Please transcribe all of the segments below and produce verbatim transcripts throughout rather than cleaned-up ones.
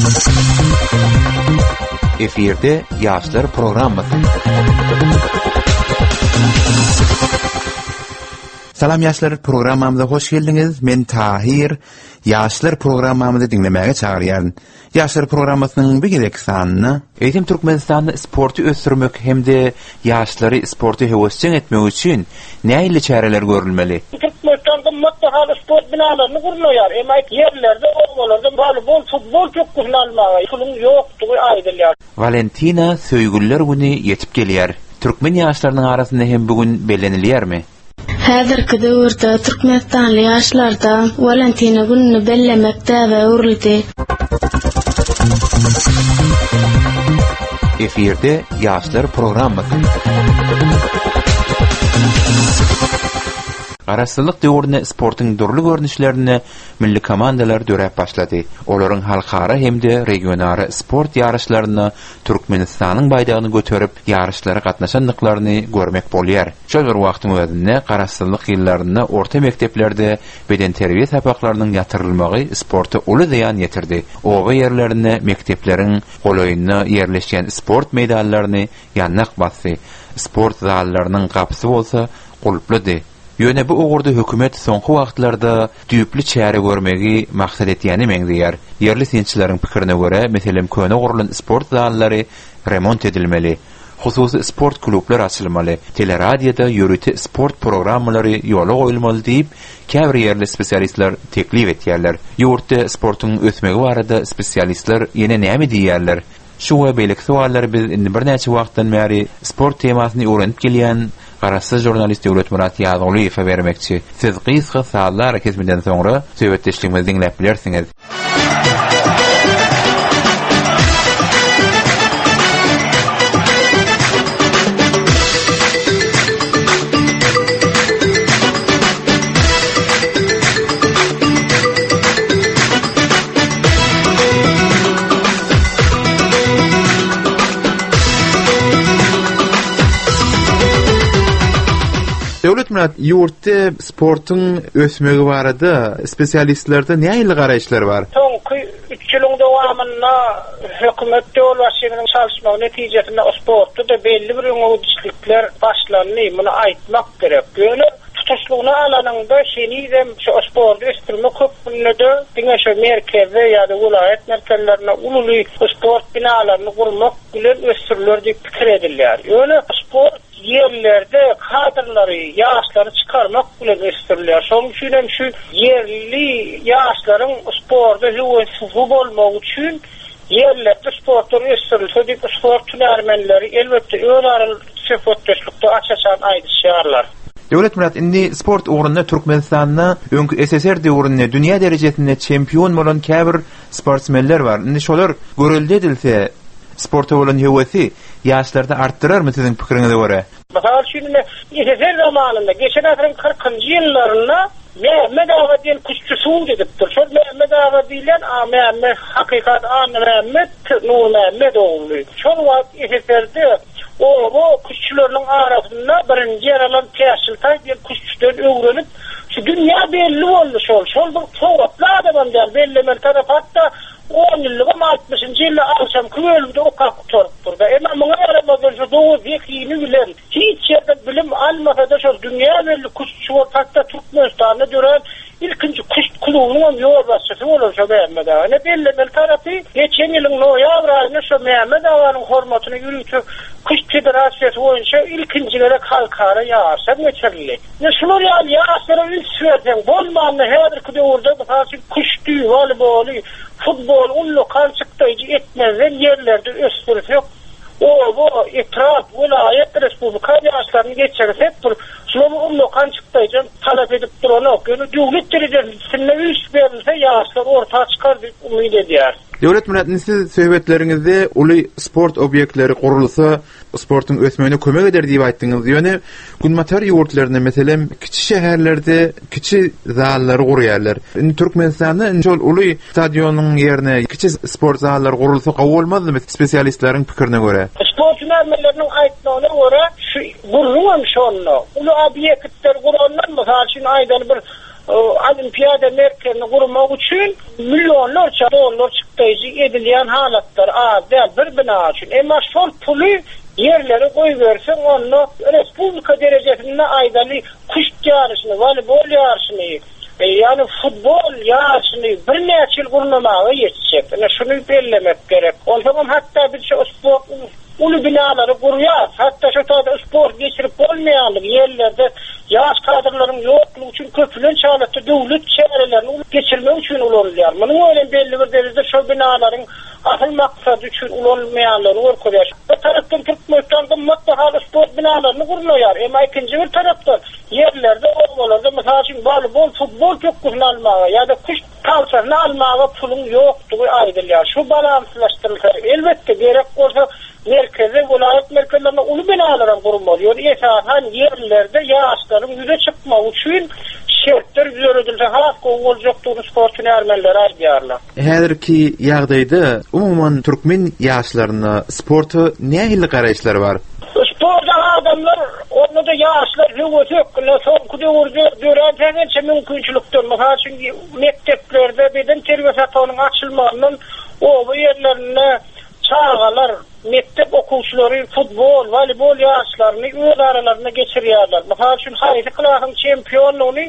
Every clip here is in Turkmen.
Efirde Yaşlar programması. Salam Yaşlar programamıza hoş geldiniz. Men Tahir. Yaşlar programamızı dinlemeye çağırıyorum. Yaşlar programmasının bir gerek sanını Eğitim Türkmenistan'da sportu ösürmek hem de yaşları sportu hevesçen etmek için ne ile çareler görülmeli? Türkmenistan'da mutlaka spor binalarını kuruluyor. Emek yerlerde, ovalarda voleybol, futbol çok kullanılmaya. Pulun yoktu aydırlar. Valentina Söygüller günü yetip geliyor. Türkmen yaşlarının arasında hem bugün belleniliyor mi? Häzirki döwürde Türkmenistanly ýaşlarda Valentina gününi bellemekde we urildi. Efirde Yaşlar programması. Garaşsylyk döwründe sportyň durly görnüşlerini milli komandalar dörep başlady. Olaryň halkara hemde regional sport ýarışlaryna Türkmenistanyň baýdagyny göterip ýarışlara gatnaşanlyklaryny görmek bolýar. Şol bir wagtyň özünde garaşsylyk ýyllarynda orta mekteplerde beden terbiýe sapaklarynyň ýatyrylmagy sporta uly zıyan ýetirdi. Owa ýerlerine mektepleriň golaýyna ýerleşen sport meýdanlaryny ýanyk basdy. Sport zallarynyň gapysy bolsa gulplydy. Ýöne bu ugurda hökümet soňky wagtlarda düýpli çäre görmegi maksat etýäni meňzeýär. Yerli sinçileriň pikirine görä, meselem köne gurulan sport zallary remont edilmeli. Hususy sport klublar açylmaly. Teleradioda ýörüti sport programmalary ýola goýulmaly diýip, käbir yerli spesialistler teklif etýärler. Ýurtda sportyň ösmegi barada spesialistler ýene näme diýýärler? Şu we beýlik suallar biz indi bir näçe wagtdan bäri sport temasyny öwrenip gelýän Garaşsyz jurnalist Döwlet Murat Ýazylyýow bermekçi. Siz gysga saatlar kesmeden soňra söhbetleşigimizi dinläp bilersiňiz. Döwlet Murat, ýurtda sportyň ösmegi barada spesialistlerde näme garaşlar bar? Soňky üç ýylyň dowamynda hökümet ýol başçylygynyň çalışmagy netijesinde o sportda da belli bir öňüçlikler başlandy. Muny aýtmak gerek. Ýöne tutuşlugyny alanynda şenizem şu sportda östirme köpünde diňe şu merkezde ýa-da welaýat merkezlerine ululy sport binalaryny gurmak bilen östirler diýip pikir edilýär. Ýöne sport yerlerde kadrları, yaşları çıkarmak bile gösterilýär. Şoň üçin hem şu yerli yaşların sporda hüwesizlik bolmak üçin yerlerde sportlar gösterilse diýip sport tünärmenleri elbetde öňarly söhbetleşikde açaçan aýdýarlar. Döwlet Murat, indi sport ugrunda Türkmenistanyna öňkü S S R döwründe dünýä derejesinde çempion bolan käbir sportsmenler bar. Indi şolar görüldi edilse sporta bolan hewesi ýaşlarda artdyrarmy siziň pikiriňize görä? Mesela şimdi S S R zamanında geçen asrın kırkıncı yıllarında Mehmet Ağa diyen kuşçusu dediptir. Şöyle Mehmet Ağa diyen Mehmet hakikat an Mehmet Nur Mehmet oğlu. Şöyle vakit S S R'de o o kuşçularının arasında birinci yer alan Teşiltay diyen kuşçudan öğrenip şu dünya belli oldu şol. Şol bu soğutlu adamın belli taraf hatta on yıllık ama altmışıncı yılla akşam köyümde o kalkıp turuptur da. Ama bana yaramazlar şu doğu zekiyini bilen, hiç yerde bilim almasa da şu dünya belli kuşçu ortakta Türkmenistan'da duran ilkinci kuş kulübünün yol başçısı olur şu Mehmet Ağa. Ne belli tarafı geçen yılın noyabr ayında şu Mehmet Ağa'nın hormatını yürütü kuş federasyası boyunca ilkincilere kalkara yağarsa geçerli. Ne şunlar yani yağarsa üst verden bolmanlı her kıda orada kuş düğü, voleybolu, futbol, ullu kançıktayıcı etmezler yerlerde östürüp yok. O bu etraf, vilayet, respublika yaşlarını geçersek bu şunu ullu kançıktayıcı talep edip durana okuyor. Devlet derecesinde üst verilse yaşlar ortaya çıkar diye umut ediyor. Döwlet Murat, siz söhbetleriňizde uly sport obyektleri gurulsa sportyň ösmegine kömek eder diýip aýtdyňyz. Ýöne günmatar ýurtlaryna meselem kiçi şäherlerde kiçi zallary gurýarlar. Indi Türkmenistanda şol uly stadionyň ýerine kiçi sport zallary gurulsa gawy bolmazmy spesialistleriň pikirine görä? Sport tünärmenleriniň aýtmagyna görä şu gurulýan şonda uly obyektler guranlar mesela şu aýdan bir Olimpiyada merkezini kurmak için milyonlarca dolar çıktıcı edilen halatlar az değil bir bina için. Ama şol pulu yerlere koyuversen onu Respublika derecesinde aydalı kuş yarışını, voleybol yarışını, e, yani futbol yarışını bir neçil kurmamağa yetişecek. Yani şunu belirlemek gerek. O zaman hatta bir şey spor ulu binaları kuruyor. Hatta şu tarzda spor geçirip olmayanlık yerlerde yaş kadrların yokluğu için köprülen çağlattı devlet çevrelerini geçirmek için ulanılıyor. Bunun öyle belli bir derecede şu binaların asıl maksadı için ulanmayanlarını orkuyor. Bir taraftan Türkmenistan'da mutlaka spor binalarını kuruyor. Ama ikinci bir taraftan yerlerde, ovalarda mesela için voleybol, futbol çok kullanılmaya ya da kuş kalçasını almaya pulun yoktuğu ayrılıyor. Şu balanslaştırılsa elbette gerek olsa merkeze, vilayet merkezlerine ulu binalara kurulmalı. Esasen yerlerde yağışların yüze çıkma için şertler yüzörüdülse halk olacakduğunu sportunu ermenler aydiyarlar. Häzirki ýagdaýda umuman türkmen ýaşlaryna sportu nähili garaýşlary bar? Sporda adamlar onu da yaşlar hüvötükle son kudurdu dörentençe mümkünçülükler. Mesela çünkü mekteplerde beden terbiyesi açılmanın o yerlerine çağalar, mektep okuşları futbol, voleybol yaşlarını öz aralarına geçiriyorlar. Mesela için Hayri Kılah'ın şampiyonluğunu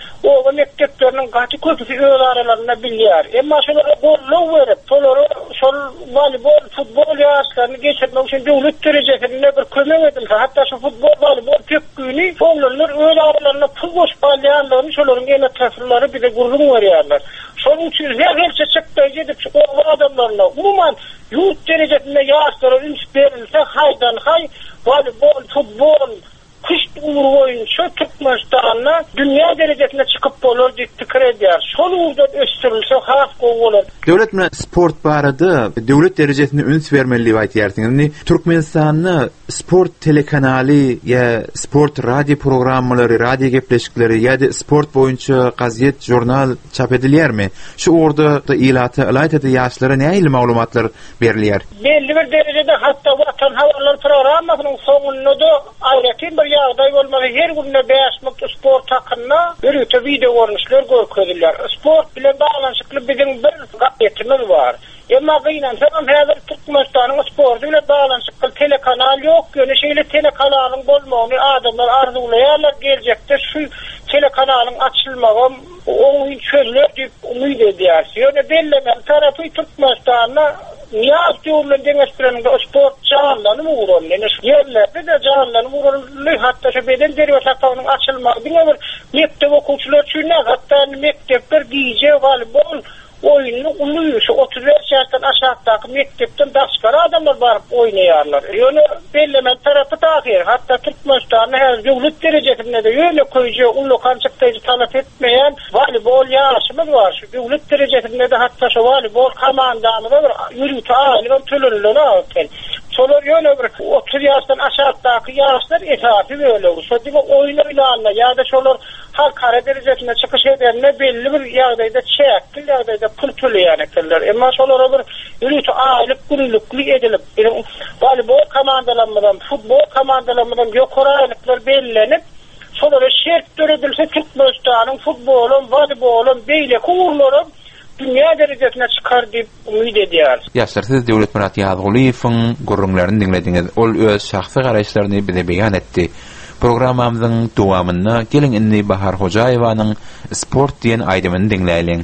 o mekteplerinin katı köpüsü öz aralarına biliyor. Ama şunlara gollu verip, şunları sol voleybol, futbol yaşlarını geçirmek için devlet derecesinde bir kömek edilse, hatta şu futbol, voleybol köpküğünü onlarlar öz aralarına pul boş bağlayanlarını şunların en tasırları bir de gururun veriyorlar. Şunun için zevhelçe çıktığı gidip o adamlarına umuman yurt derecesinde yaşlara ünç verilse haydan hay voleybol, futbol, kış umur boyunca Türkmenistan'a dünya derecesinde çıkıp olur diktikir eder. Şol uğurdan östürülse has olur. Devlet mi sport barada devlet derecesinde üns vermeli vayt yersin. Yani Türkmenistan'ı sport telekanalı ya sport radyo programları, radyo gepleşikleri ya da sport boyunca gazet, jurnal çap edilir mi? Şu orada da ilatı, alaytı yaşlara ne il malumatlar veriliyor? Belli bir derecede hatta vatan havalar programının sonunda da ayrıca bir yağday olmalı. Her günde beşmek spor takımına bir video görmüşler görkediler. Sport bile bağlanışıklı bizim bir gayetimiz var. Ama gıynan tamam hazır Türkmenistan'ın sportu ile bağlanışıklı telekanal yok. Yani şeyle telekanalın bolmağını adamlar arzulayarlar gelecekte şu telekanalın açılmağı onu çözülür deyip umut ediyorsun. Yani belirlenen tarafı Türkmenistan'la niyaz diyorlar demeçlerinde o sport canlanı uğrunlu. Yani yerlerde de canlanı uğrunlu. Hatta şu beden deri ve sakavının açılmağı bir mektep okuyucular için hatta mektepler D J, voleybol oyunu uluyor. Şu otuz beş yaştan aşağıdaki mektepten başka adamlar varıp oynayarlar. Yani belirlenen tarafı dahil. Hatta Türkmenistan'ın her devlet derecesinde de öyle koyucu, ulu kancıktayıcı talep etmeyen voleybol yarışımız var. Şu devlet derecesinde de hatta şu voleybol komandamız var. Yürütü ağırlığı tülünlüğüne ağırken. Solar yöne otuz yaştan aşağıdaki yarışlar esafi böyle olur. So diye oyunuyla ya da şolar halkara derecesinde çıkış edenle belli bir yağdayda çekil, yağdayda kültürlü yani kırlar. Ama şolar bir yürütü ağırlık günlüklü edilip voleybol komandalanmadan, futbol komandalanmadan yukarı aylıklar belirlenip solara şert döredilse Türkmenistan'ın futbolun, voleybolun, beyle kuğurların dünya derecesine çıkar deyip umid ediyor. Yaşlar siz Devlet Murat Yazguliyev'in gurrunlarını dinlediniz. Ol öz şahsı garaýşlaryny bize beýan etdi. Programamyzyň dowamyna gelin indi Bahar Hojaýewaның sport diýen aýdymyny dinleýin.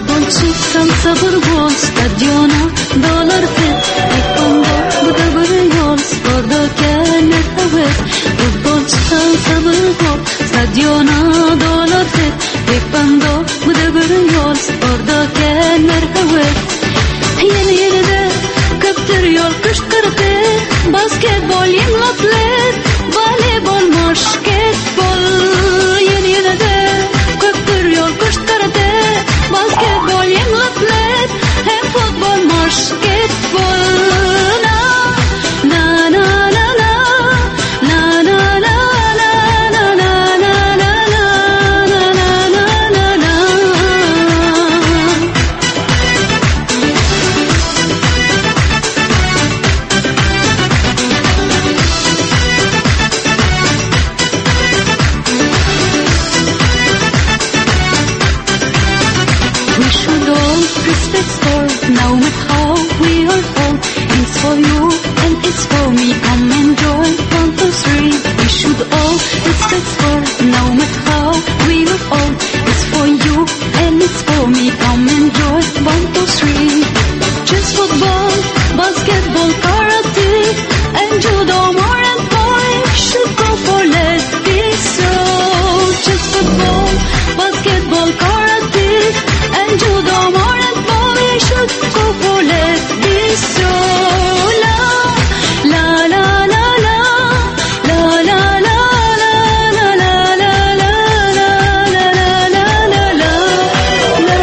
Çıksam sabır bol stadyona dolar fet Ekonda bu da bir yol sporda kenet heves Futbol çıksam sabır bol stadyona dolar fet Ekonda bu da bir yol sporda kenet heves Yeni yeni de köptür yol kışkırtı Basketbol yemlatlet Voleybol moşketbol Yeni yeni de köptür yol kışkırtı Basketbol yemlatlet hem futbol moşketbol na na na na na na na na na na na na na na na no matter how we are old. It's for you and it's for me. Come enjoy. One, two, three. We should all respect for. No matter how we are old. It's for you and it's for me. Come enjoy. One, two, three. Just football, basketball, karate, and judo. More and boy should go for let's be so. Just football, basketball, karate, and judo. More and boy should go for let's be so. La la la la la la la la la la la la la la la la.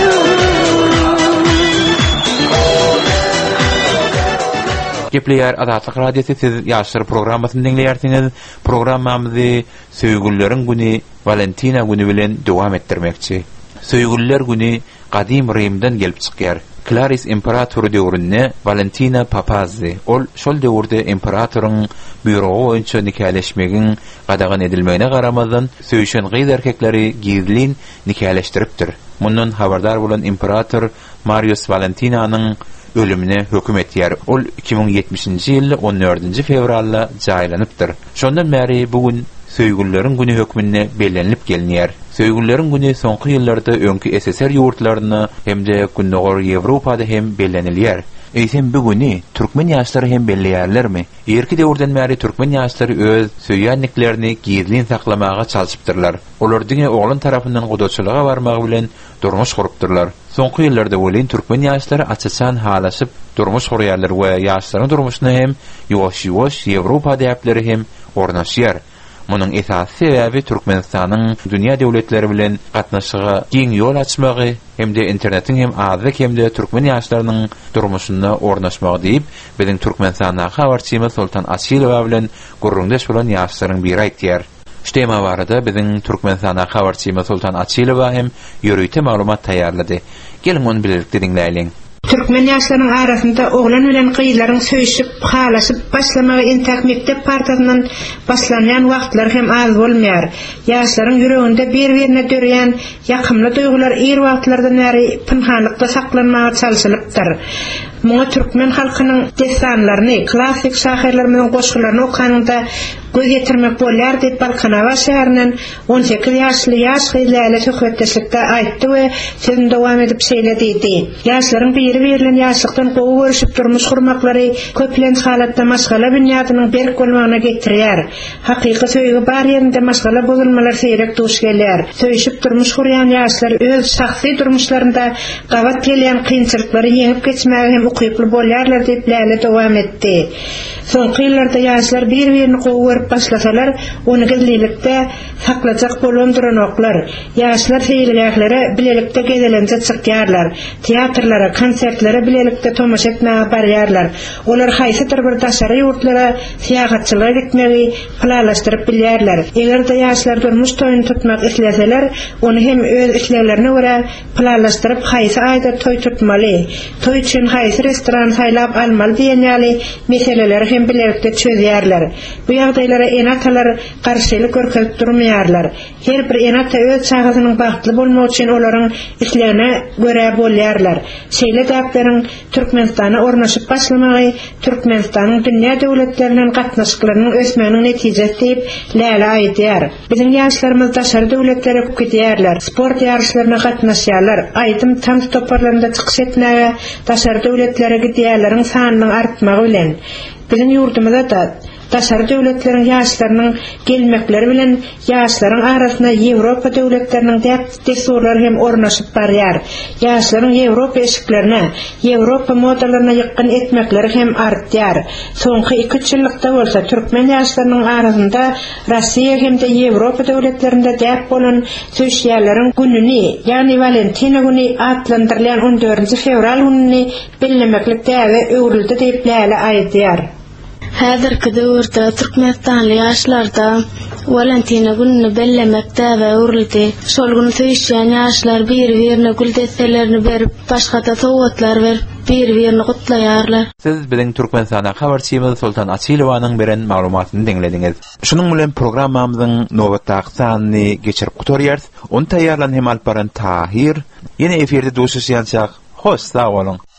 Gepleyer Azatlyk radiosu siz ýaşlar programmasyny dinleýärsiňiz. Programmamyzy Söýgülleriň güni Valentina güni bilen dowam etdirmekçi. Söýgüller güni gadim Rimden gelip çykýar. Claris imperator döwründe Valentina Papazzi. Ol şol döwürde imperatoryň büyrogy boýunça nikahleşmegiň gadagan edilmegine garamazdan söýüşen gyz erkekleri gizlin nikahleşdiripdir. Mundan habardar bolan imperator Marius Valentinanyň ölümüne höküm etýär. Ol iki bin yetmişinji ýyl on dördünji fevralda jaýlanypdyr. Şondan bäri bugün söýgülleriň güni hökmüne bellenip gelinýär. Söýgülleriň güni soňky ýyllarda öňki S S R ýurtlaryna hemde gündogor Ýewropada hem bellenilýär. Eýsem bugüni türkmen ýaşlary hem belleýärlermi? Erki döwürden bäri türkmen ýaşlary öz söýýänliklerini gizlin saklamaga çalyşypdyrlar. Olar diňe oğlan tarapyndan godaçylyga barmagy bilen durmuş gurupdyrlar. Soňky ýyllarda welin türkmen ýaşlary açyçan halaşyp durmuş gurýarlar we ýaşlaryň durmuşyna hem ýoş-ýoş Ýewropa däpleri hem ornaşýar. Munyň esasy sebäbi Türkmenistanyň dünýä döwletleri bilen gatnaşygy, giň ýol açmagy hemde internetiň hem azyk hemde türkmen ýaşlarynyň durmuşynda ornaşmagy diýip, biziň Türkmenistanyň habarçymyz Sultan Asylowa bilen gurrundaş bolan ýaşlaryň biri aýtdyar. Şeýma barada biziň Türkmenistanyň habarçymyz Sultan Asylowa hem ýörüýte maglumat taýýarlady. Gelin onu bilerek dinleýäliň. Türkmen ýaşlarynyň arasynda oglan bilen gyýlaryň söýüşip, halaşyp başlamagy intak mektep partasynyň başlanýan wagtlar hem az bolmaýar. Ýaşlaryň ýüreginde bir-birine dörýän ýakymly duýgular ir wagtlardan bäri pynhanlykda saklanmagy çalyşylypdyr. Muňa türkmen halkynyň destanlaryny, klassik şahyrlar bilen goşgularyny okanyňda göz ýetirmek bolýar diýip Balkanawa şäherinden on sekiz ýaşly ýaş gyzlaly söhbetdeşlikde aýtdy we sözüni dowam edip şeýledi. Ýaşlaryň biri bilen ýaşlykdan gowy görüşip durmuş gurmaklary köplen halatda maşgala dünýäsiniň berk bolmagyna getirýär. Hakyky söýgü bar ýerinde maşgala bozulmalar seýrek duş gelýär. Söýüşip durmuş gurýan ýaşlar öz şahsy durmuşlarynda gabat gelýän kynçylyklary ýeňip geçmäge hem ukyply bolýarlar diýip läle dowam etdi. Soňky ýyllarda ýaşlar bir-birini gowy görüp başlasalar, ony gizlilikde saklajak bolan duranoklar. Ýaşlar feýleklere bilelikde gezelenje çykýarlar. Teatrlara, konsertlere bilelikde tomaşa etmäge barýarlar. Olar haýsydyr bir daşary ýurtlara syýahatçylyk gitmegi planlaşdyryp bilýärler. Eger-de ýaşlar durmuş toýuny tutmak isleseler, ony hem öz isleglerine görä planlaşdyryp haýsy aýda toý tutmaly, toý üçin haýsy restoran saýlap almaly diýen ýaly meseleleri hem bilelikde çözýärler. Bu ýagdaýlara enatalar garşylyk görkezip durmaýarlar. Her bir enata öz çagasynyň bagtly bolmagy üçin olaryň islegine görä bolýarlar. Şeýle däpleriň Türkmenistana ornaşyp başlamagy Türkmenistanyň dünýä döwletlerinden gatnaşyklarynyň ösmeginiň netijesi diýip läle aýdýar. Biziň ýaşlarymyz daşary döwletlere gidýärler, sport ýarışlaryna gatnaşýarlar. Aýdym tam toparlarynda çykyş etmäge daşary döwletlere gidýärleriň sanynyň artmagy bilen biziň ýurdumyzda da daşary döwletleriň ýaşlarynyň gelmekleri bilen ýaşlaryň arasyna Ýewropa döwletleriniň desturlary hem ornaşyp barýar. Ýaşlaryň Ýewropa eşiklerine, Ýewropa modalaryna ýakyn etmekleri hem artýar. Soňky iki üç ýyllykda bolsa türkmen ýaşlarynyň arasynda Rossiýa hemde Ýewropa döwletlerinde däp bolan söýüşýärleriň gününi, ýani Valentina güni atlandyrylýan on dördünji fevral gününi bellemeklik däwe öwrüldi diýip läle aýdýar. Häzirki döwürde Türkmenistanly ýaşlarda Valentina gününi bellemekde we öwrüldi. Şol güni söýüşýän ýaşlar bir-birine gül destelerini berip, başga-da sowgatlar berip, bir-birini gutlaýarlar. Siz biziň Türkmenistana habarçymyz Sultan Asylowyň beren maglumatyny dinlediňiz. Şunun bilen programmamyzyň nowatdaky sanyny geçirip gutarýarys. Onu taýýarlan hem alparan Tahir. Ýene eferde duşuşýançak. Hoş, sag bolun.